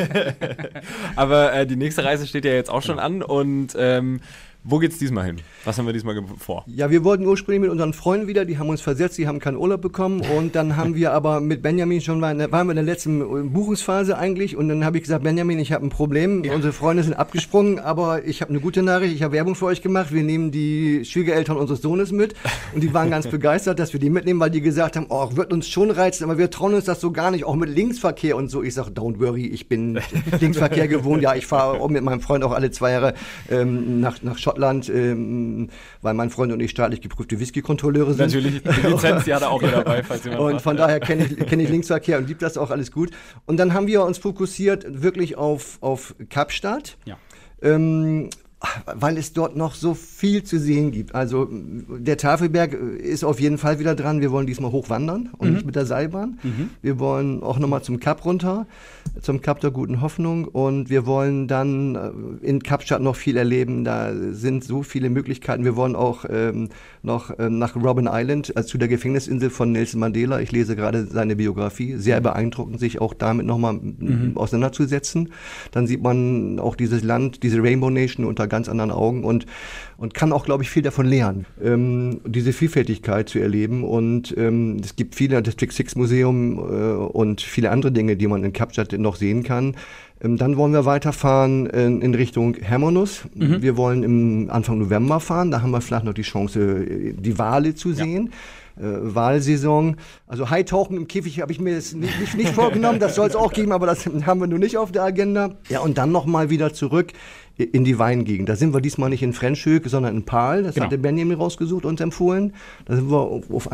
Aber äh, die nächste Reise steht ja jetzt auch schon an und ähm, wo geht's diesmal hin? Was haben wir diesmal ge- vor? Ja, wir wollten ursprünglich mit unseren Freunden wieder, die haben uns versetzt, die haben keinen Urlaub bekommen und dann haben wir aber mit Benjamin schon, waren wir in der letzten Buchungsphase eigentlich und dann habe ich gesagt, Benjamin, ich habe ein Problem, ja. unsere Freunde sind abgesprungen, aber ich habe eine gute Nachricht, ich habe Werbung für euch gemacht, wir nehmen die Schwiegereltern unseres Sohnes mit und die waren ganz begeistert, dass wir die mitnehmen, weil die gesagt haben, oh, wird uns schon reizen, aber wir trauen uns das so gar nicht, auch mit Linksverkehr und so. Ich sage, don't worry, ich bin Linksverkehr gewohnt, ja, ich fahre mit meinem Freund auch alle zwei Jahre ähm, nach, nach Schottland. Schottland, ähm, weil mein Freund und ich staatlich geprüfte Whisky-Kontrolleure sind. Natürlich, die Lizenz, die hat er auch hier dabei, falls jemand Und fragt. von daher kenne ich, kenn ich Linksverkehr und liebe das auch alles gut. Und dann haben wir uns fokussiert wirklich auf, auf Kapstadt. Ja. Ähm, weil es dort noch so viel zu sehen gibt. Also der Tafelberg ist auf jeden Fall wieder dran. Wir wollen diesmal hochwandern und mhm. nicht mit der Seilbahn. Mhm. Wir wollen auch nochmal zum Kap runter, zum Kap der Guten Hoffnung und wir wollen dann in Kapstadt noch viel erleben. Da sind so viele Möglichkeiten. Wir wollen auch ähm, noch ähm, nach Robben Island, also zu der Gefängnisinsel von Nelson Mandela. Ich lese gerade seine Biografie. Sehr beeindruckend, sich auch damit nochmal mhm. auseinanderzusetzen. Dann sieht man auch dieses Land, diese Rainbow Nation unter ganz anderen Augen und, und kann auch, glaube ich, viel davon lernen, ähm, diese Vielfältigkeit zu erleben. Und ähm, es gibt viele, das District Six Museum äh, und viele andere Dinge, die man in Kapstadt noch sehen kann. Ähm, dann wollen wir weiterfahren in, in Richtung Hermanus. Mhm. Wir wollen im Anfang November fahren, da haben wir vielleicht noch die Chance, die Wale zu sehen. Ja. Äh, Walsaison. Also Haitauchen im Käfig habe ich mir jetzt nicht, nicht, nicht vorgenommen, das soll es auch geben, aber das haben wir nur nicht auf der Agenda. Ja, und dann nochmal wieder zurück in die Weingegend. Da sind wir diesmal nicht in Frenschhöck, sondern in Paarl. Das genau. hatte Benjamin rausgesucht und empfohlen. Da sind wir auf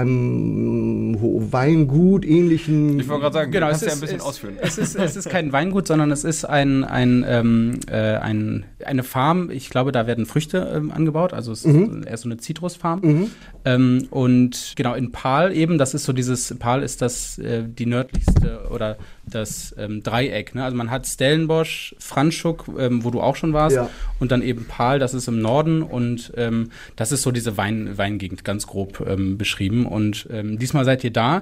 einem Weingut ähnlichen... Ich wollte gerade sagen, genau, kannst es ja ist, ein bisschen es, ausführen. Es ist, es ist kein Weingut, sondern es ist ein, ein, ähm, äh, ein, eine Farm. Ich glaube, da werden Früchte ähm, angebaut. Also es mhm. ist eher so eine Zitrusfarm. Mhm. Ähm, und genau, genau, in Paarl eben, das ist so dieses, Paarl ist das, äh, die nördlichste oder das ähm, Dreieck, ne? Also man hat Stellenbosch, Franschhoek, ähm, wo du auch schon warst, ja. und dann eben Paarl, das ist im Norden und ähm, das ist so diese Wein, Weingegend, ganz grob ähm, beschrieben. Und ähm, diesmal seid ihr da,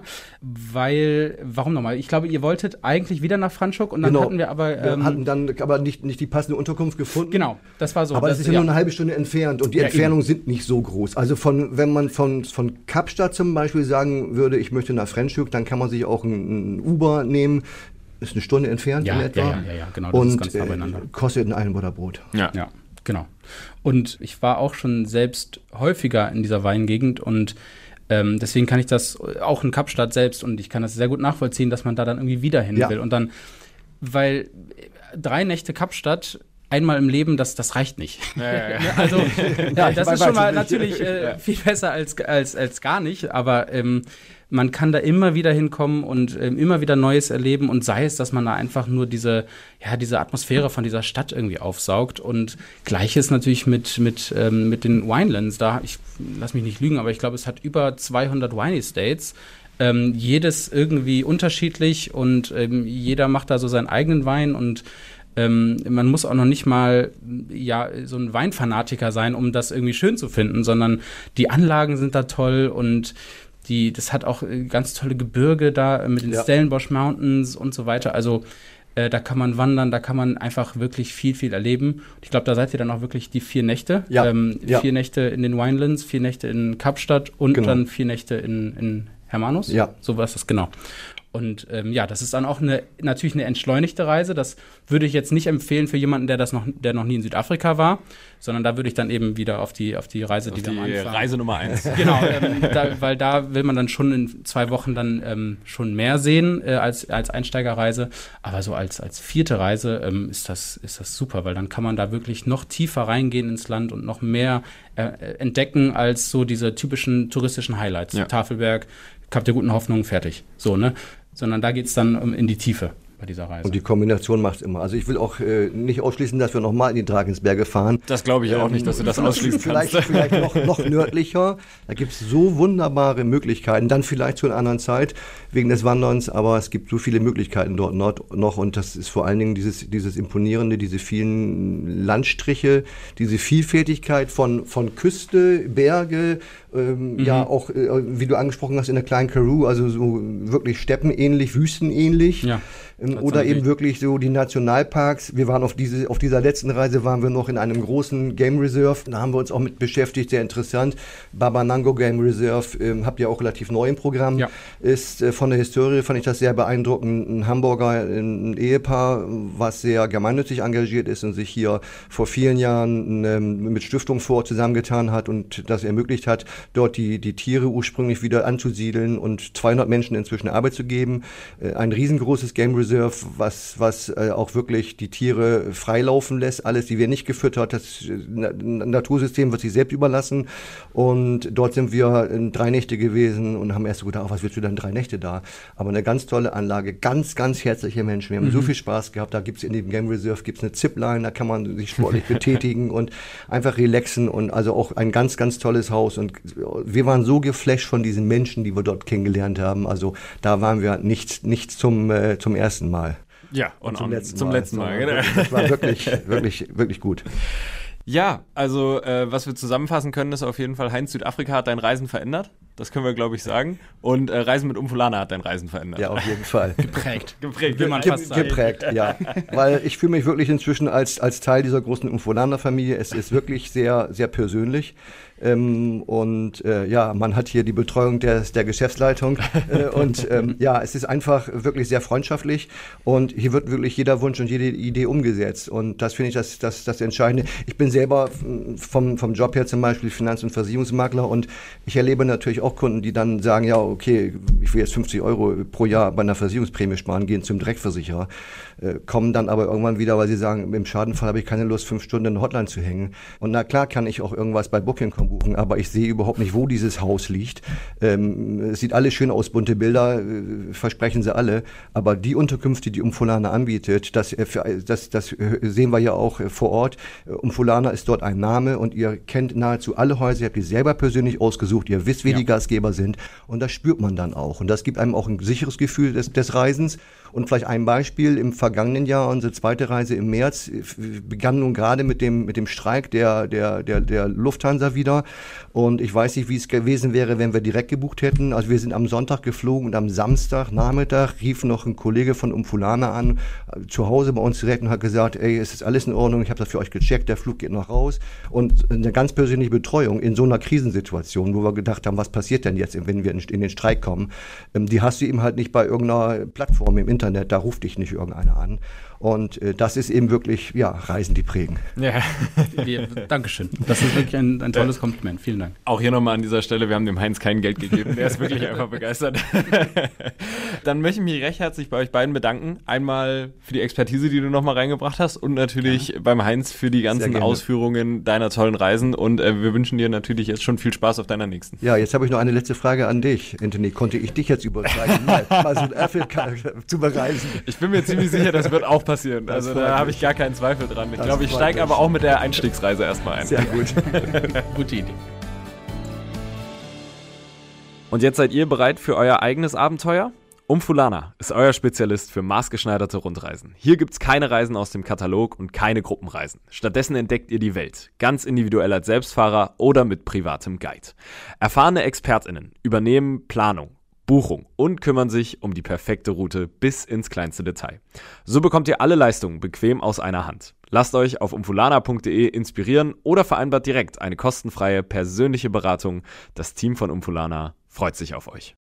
weil, warum nochmal? Ich glaube, ihr wolltet eigentlich wieder nach Franschhoek und dann genau. hatten wir aber... Ähm, wir hatten dann aber nicht, nicht die passende Unterkunft gefunden. Genau, das war so. Aber das, das ist ja, ja nur eine halbe Stunde entfernt und die ja, Entfernungen eben. sind nicht so groß. Also von, wenn man von, von Kapstadt zum Beispiel sagen würde, ich möchte nach Franschhoek, dann kann man sich auch ein, ein Uber nehmen. Ist eine Stunde entfernt ja, in etwa. Ja, ja, ja, genau. Das und ist ganz nah beieinander. Äh, kostet ein Eilenbutterbrot. Ja. ja, genau. Und ich war auch schon selbst häufiger in dieser Weingegend und ähm, deswegen kann ich das auch in Kapstadt selbst und ich kann das sehr gut nachvollziehen, dass man da dann irgendwie wieder hin ja. will. Und dann, weil drei Nächte Kapstadt einmal im Leben, das, das reicht nicht. Ja, ja, ja. Also, ja, das ist schon mal nicht. natürlich äh, viel besser als, als, als gar nicht, aber ähm, man kann da immer wieder hinkommen und ähm, immer wieder Neues erleben und sei es, dass man da einfach nur diese, ja, diese Atmosphäre von dieser Stadt irgendwie aufsaugt und Gleiches natürlich mit, mit, ähm, mit den Winelands. Da, ich lass mich nicht lügen, aber ich glaube, es hat über zweihundert Wine Estates. Ähm, jedes irgendwie unterschiedlich und ähm, jeder macht da so seinen eigenen Wein und ähm, man muss auch noch nicht mal ja so ein Weinfanatiker sein, um das irgendwie schön zu finden, sondern die Anlagen sind da toll und die, das hat auch ganz tolle Gebirge da mit den ja. Stellenbosch Mountains und so weiter. Also äh, da kann man wandern, da kann man einfach wirklich viel, viel erleben. Und ich glaube, da seid ihr dann auch wirklich die vier Nächte. Ja. Ähm, ja. Vier Nächte in den Winelands, vier Nächte in Kapstadt und genau. dann vier Nächte in, in Hermanus. Ja. So war es das, genau. Und ähm, ja, das ist dann auch eine, natürlich eine entschleunigte Reise. Das würde ich jetzt nicht empfehlen für jemanden, der das noch, der noch nie in Südafrika war, sondern da würde ich dann eben wieder auf die, auf die Reise, auf die, die wir am Anfang. Reise Nummer eins. Genau, ähm, da, weil da will man dann schon in zwei Wochen dann ähm, schon mehr sehen äh, als, als Einsteigerreise. Aber so als, als vierte Reise ähm, ist das, ist das super, weil dann kann man da wirklich noch tiefer reingehen ins Land und noch mehr äh, entdecken als so diese typischen touristischen Highlights. Ja. Tafelberg, Kap der Guten Hoffnung, fertig. So, ne? Sondern da geht es dann um, in die Tiefe bei dieser Reise. Und die Kombination macht immer. Also ich will auch äh, nicht ausschließen, dass wir nochmal in die Drakensberge fahren. Das glaube ich auch ähm, nicht, dass du das ausschließen vielleicht, kannst. Vielleicht noch, noch nördlicher. Da gibt es so wunderbare Möglichkeiten. Dann vielleicht zu einer anderen Zeit wegen des Wanderns, aber es gibt so viele Möglichkeiten dort noch. Und das ist vor allen Dingen dieses, dieses Imponierende, diese vielen Landstriche, diese Vielfältigkeit von, von Küste, Berge, ähm, mhm. ja auch, äh, wie du angesprochen hast, in der kleinen Karoo, also so wirklich steppenähnlich, wüstenähnlich. Ja. Oder eben wirklich so die Nationalparks. Wir waren auf diese, auf dieser letzten Reise waren wir noch in einem großen Game Reserve. Da haben wir uns auch mit beschäftigt, sehr interessant. Babanango Game Reserve, ähm, habt ihr auch relativ neu im Programm. Ja. Ist äh, von der Historie fand ich das sehr beeindruckend. Ein Hamburger, ein Ehepaar, was sehr gemeinnützig engagiert ist und sich hier vor vielen Jahren ähm, mit Stiftung vor zusammengetan hat und das ermöglicht hat, dort die, die Tiere ursprünglich wieder anzusiedeln und zweihundert Menschen inzwischen Arbeit zu geben. Äh, ein riesengroßes Game Reserve, was, was äh, auch wirklich die Tiere freilaufen lässt. Alles, die wir nicht gefüttert, das Na- Natursystem wird sich selbst überlassen. Und dort sind wir in drei Nächte gewesen und haben erst so gedacht, oh, was willst du denn drei Nächte da? Aber eine ganz tolle Anlage, ganz, ganz herzliche Menschen. Wir haben mhm. so viel Spaß gehabt. Da gibt es in dem Game Reserve gibt's eine Zipline, da kann man sich sportlich betätigen und einfach relaxen und also auch ein ganz, ganz tolles Haus. Und wir waren so geflasht von diesen Menschen, die wir dort kennengelernt haben. Also da waren wir nicht, nicht zum, äh, zum ersten Mal. Ja, und, und zum, letzten zum Mal. letzten Mal. Genau. Das war wirklich, wirklich, wirklich gut. Ja, also äh, was wir zusammenfassen können, ist auf jeden Fall, Heinz, Südafrika hat dein Reisen verändert. Das können wir, glaube ich, sagen. Und äh, Reisen mit Umfulana hat dein Reisen verändert. Ja, auf jeden Fall. Geprägt. Geprägt, will man Ge- fast sagen. Geprägt, ja. Weil ich fühle mich wirklich inzwischen als, als Teil dieser großen Umfulana-Familie. Es ist wirklich sehr, sehr persönlich. Ähm, und äh, ja, man hat hier die Betreuung der, der Geschäftsleitung äh, und ähm, ja, es ist einfach wirklich sehr freundschaftlich und hier wird wirklich jeder Wunsch und jede Idee umgesetzt und das finde ich das, das, das Entscheidende. Ich bin selber vom, vom Job her zum Beispiel Finanz- und Versicherungsmakler und ich erlebe natürlich auch Kunden, die dann sagen, ja okay, ich will jetzt fünfzig Euro pro Jahr bei einer Versicherungsprämie sparen, gehen zum Direktversicherer, äh, kommen dann aber irgendwann wieder, weil sie sagen, im Schadenfall habe ich keine Lust, fünf Stunden in der Hotline zu hängen und na klar kann ich auch irgendwas bei Booking kommen Plattform buchen, aber ich sehe überhaupt nicht, wo dieses Haus liegt. Ähm, es sieht alles schön aus, bunte Bilder, äh, versprechen sie alle, aber die Unterkünfte, die Umfulana anbietet, das, äh, das, das sehen wir ja auch äh, vor Ort. Umfulana ist dort ein Name und ihr kennt nahezu alle Häuser, ihr habt die selber persönlich ausgesucht, ihr wisst, wer ja. die Gastgeber sind und das spürt man dann auch und das gibt einem auch ein sicheres Gefühl des, des Reisens. Und vielleicht ein Beispiel, im vergangenen Jahr, unsere zweite Reise im März, begann nun gerade mit dem, mit dem Streik der, der, der, der Lufthansa wieder. Und ich weiß nicht, wie es gewesen wäre, wenn wir direkt gebucht hätten. Also wir sind am Sonntag geflogen und am Samstag Nachmittag rief noch ein Kollege von Umfulana an, zu Hause bei uns direkt und hat gesagt, ey, es ist alles in Ordnung, ich habe das für euch gecheckt, der Flug geht noch raus. Und eine ganz persönliche Betreuung in so einer Krisensituation, wo wir gedacht haben, was passiert denn jetzt, wenn wir in den Streik kommen, die hast du eben halt nicht bei irgendeiner Plattform im Internet, da ruft dich nicht irgendeiner an. Und äh, das ist eben wirklich, ja, Reisen, die prägen. Ja, wir, Dankeschön. Das ist wirklich ein, ein tolles Kompliment. Vielen Dank. Auch hier nochmal an dieser Stelle, wir haben dem Heinz kein Geld gegeben. Der ist wirklich einfach begeistert. Dann möchte ich mich recht herzlich bei euch beiden bedanken. Einmal für die Expertise, die du nochmal reingebracht hast und natürlich ja. beim Heinz für die ganzen Ausführungen deiner tollen Reisen. Und äh, wir wünschen dir natürlich jetzt schon viel Spaß auf deiner nächsten. Ja, jetzt habe ich noch eine letzte Frage an dich, Anthony. Konnte ich dich jetzt überzeugen, mal, mal so ein Afrika zu bereisen? Ich bin mir ziemlich sicher, das wird auch passieren. Also da habe ich gar keinen Zweifel dran. Ich glaube, ich steige aber auch mit der Einstiegsreise erstmal ein. Sehr gut. Gute Idee. Und jetzt seid ihr bereit für euer eigenes Abenteuer? Umfulana ist euer Spezialist für maßgeschneiderte Rundreisen. Hier gibt's keine Reisen aus dem Katalog und keine Gruppenreisen. Stattdessen entdeckt ihr die Welt, ganz individuell als Selbstfahrer oder mit privatem Guide. Erfahrene ExpertInnen übernehmen Planung, Buchung und kümmern sich um die perfekte Route bis ins kleinste Detail. So bekommt ihr alle Leistungen bequem aus einer Hand. Lasst euch auf umfulana punkt de inspirieren oder vereinbart direkt eine kostenfreie persönliche Beratung. Das Team von Umfulana freut sich auf euch.